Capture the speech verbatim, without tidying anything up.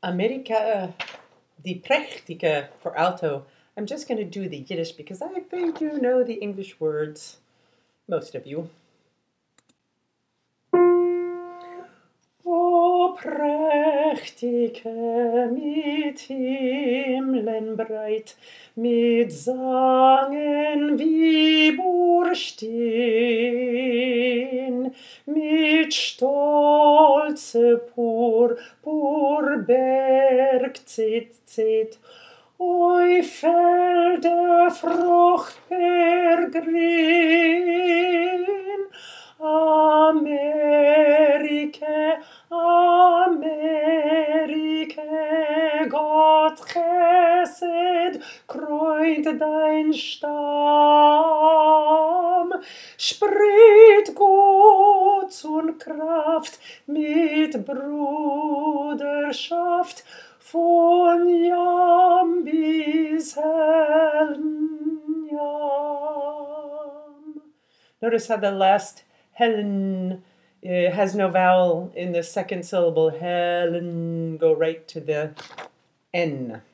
Amerika die Prächtige for alto. I'm just going to do the Yiddish because I think you know the English words, most of you. O prächtige mit Himmeln breit, mit Sangen wie Burstein, mit stolze Purpur Berg zit zit, oi Felder fruchtbar grün, Amerike, Amerike, Gott Chesed, kreunt dein Stamm, spricht Gutz und Kraft mit Bruderschaft, von Jam bis Hellen Jam. Notice how the last Helen uh, has no vowel in the second syllable. Helen, go right to the N.